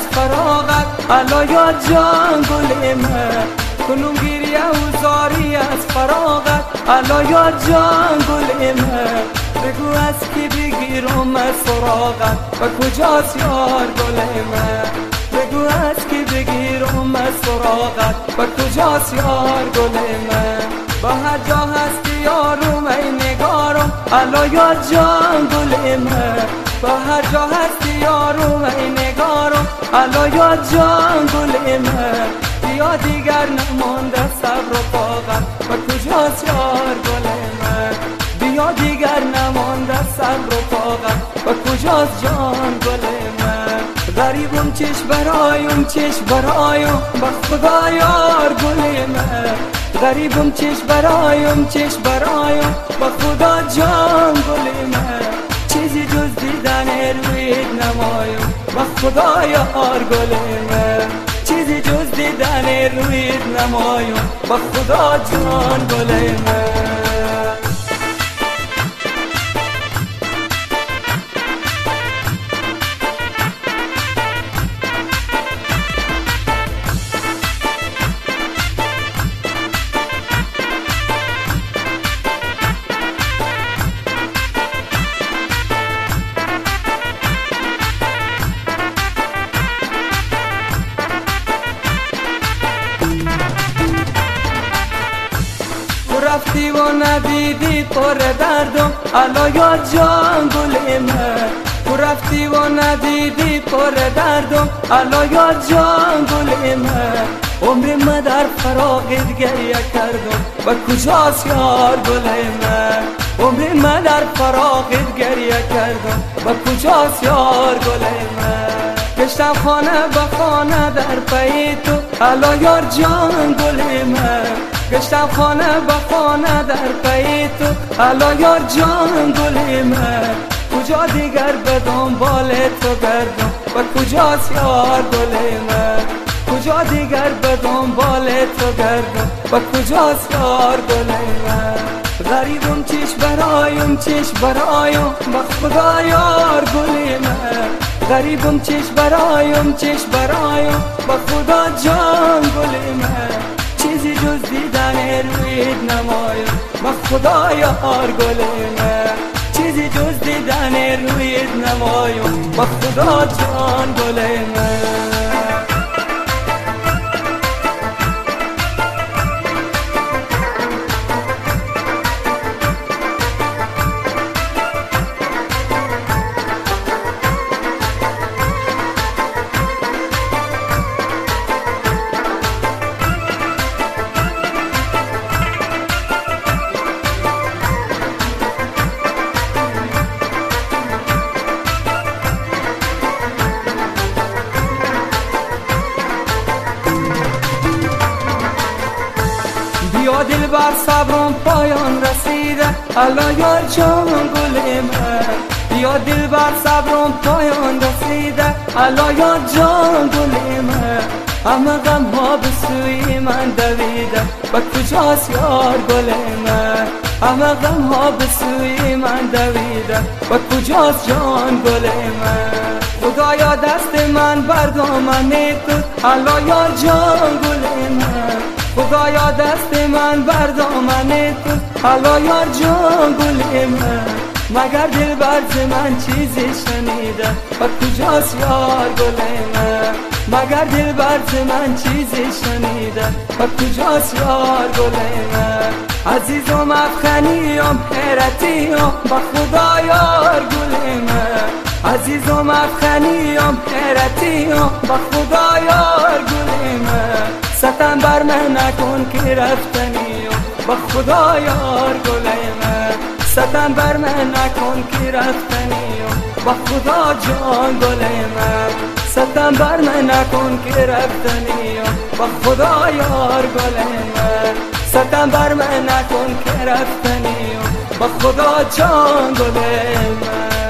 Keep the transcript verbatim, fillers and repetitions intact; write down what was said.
از فراغت الا یا جان گل من، کنون گریه و زاری از فراغت الا یا جان گل من. بگو از کی بگیرم از سراغت و کجاست یار گل من، بگو از کی بگیرم از سراغت و کجاست یار گل من. با هر جا هستی یارم ای نگارم الا یا جان گل من، با هر جا هستی یارم ای نگارم الا یا جان گل من. بیا دیگر نمانده صبر و طاقت و کجاست یار گل من، بیا دیگر نمانده صبر و طاقت و کجاست جان گل من. غریبم چش برایم چش برایم با خدا یار گل من، غریبم چش برایم چش برایم با خدا جان گل من. چیزی جز دیدن رویت نمایم با خدا یار گل من، چیزی جز دیدن رویت نمایم با خدا جان گل من. رفتی و ندیدی پر دردم الا یا جان گل من، تو رفتی و ندیدی پر دردم الا یا جان گل من. عمر من در فراقت گریه کردم و کجاست یار گل من، عمر من در فراقت گریه کردم و کجاست یار گل من. گشتم خانه به خانه در پی تو الا یار جان گل من، گشتم خانه به خانه در پی تو الا یار جان گل من. کجا دیگر به دنبال تو گردم و کجاست یار گل من، کجا دیگر به دنبال تو گردم و کجاست یار گل من. غریبم چش برایم چش برایم با خدا یار گل من، غریبم چش برایم چش برایم با خدا جان گل من. چیزی جز دیدن رویت نمایم با خدا یار گل من، چیزی جز دیدن رویت نمایم با خدا جان گل من. بیا دل بر صبرم پایان رسیده الا یار جان گل من، بیا دل بر صبرم پایان رسیده الا یار جان گل من. همه غم ها به سوی من دویده و کجاست یار گل من، همه غم ها به سوی من دویده و کجاست جان گل من. خدایا دست من بر دامن تو الا یار جان گل من، خدایا دست من بر دامن تو الا یار جان گل من. مگر دل بر من چیزی شنیده و کجاست یار گل من، مگر دل بر من چیزی شنیده و کجاست یار گل من. عزیزم افغانیم حیرتیم با خدا یار گل من، عزیزم افغانیم حیرتیم با خدا یار گل من. ستم بر من نکن که رفتنیم با خدا یار گل من، ستم بر من نکن که رفتنیم با خدا جان گل من. ستم بر من نکن که رفتنیم با خدا یار گل من، ستم بر من نکن که رفتنیم با خدا جان گل من.